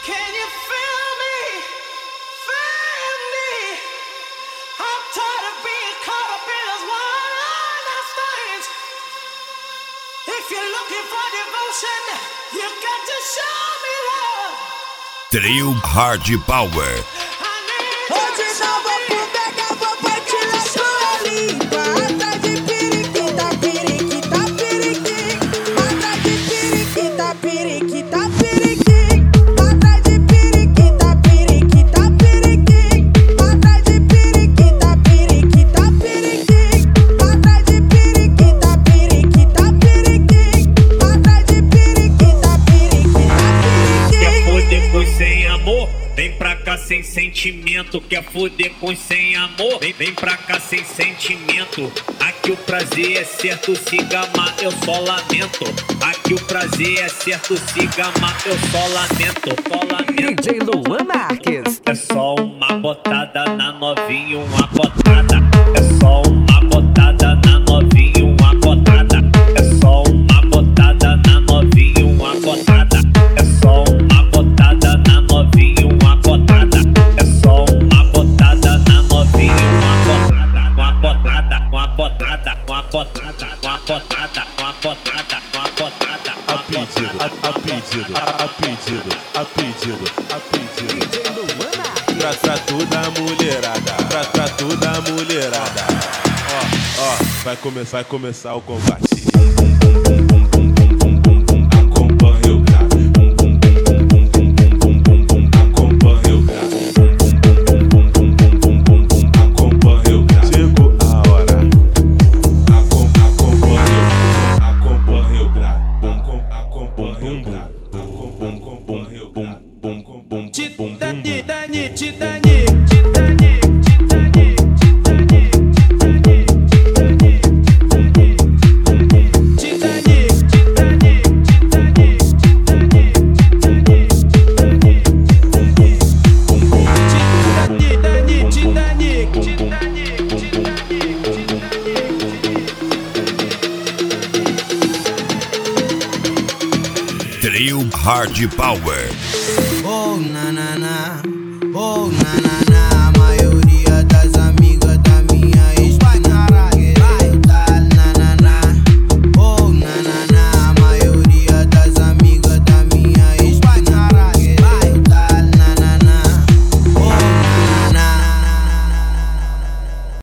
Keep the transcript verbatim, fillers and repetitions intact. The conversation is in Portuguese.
Can you feel me? Feel me? I'm tired of being caught up in this one-night stands. If you're looking for devotion, you got to show me love. Trio Hard Power. Hoje não vou pro pega, vou partilhar sua língua. Atrás de periquita, periquita, periquita. Atrás de periquita, periquita, periquita. Atrás de periquita, periquita, periquita. Atrás de periquita, periquita, periquita. Atrás de periquita, periquita, periquita. Atrás de periquita, periquita, periquita. Quer foder com sem amor? Vem pra cá sem sentimento. Quer foder com sem amor? Vem, vem pra cá sem sentimento. Aqui o prazer é certo, se gamar eu só lamento. Aqui o prazer é certo, se gamar eu só lamento. Só lamento. D J Luan Marques. É só uma botada na novinha, uma botada. É só uma botada na novinha, uma botada. É só uma botada na novinha, uma botada. É só uma botada na novinha, uma botada. É só uma botada na novinha, uma botada. Uma botada, uma botada, uma botada, uma botada, uma botada, uma botada. A pedido, a, a pedido, a, a pedido, a pedido, a pedido. D J Luan Marques. Pra, pra toda a mulherada, pra, pra toda a mulherada. Ó, ó, vai começar, vai começar o combate. Acompanha o grave. Acompanha o grave. Acompanha o grave. Chegou a hora. Acompanha o grave. Acompanha o grave. Acompanha o grave. Titani, Titani, Titani, Titani. Trio Hard Power. Oh na na na, oh na na.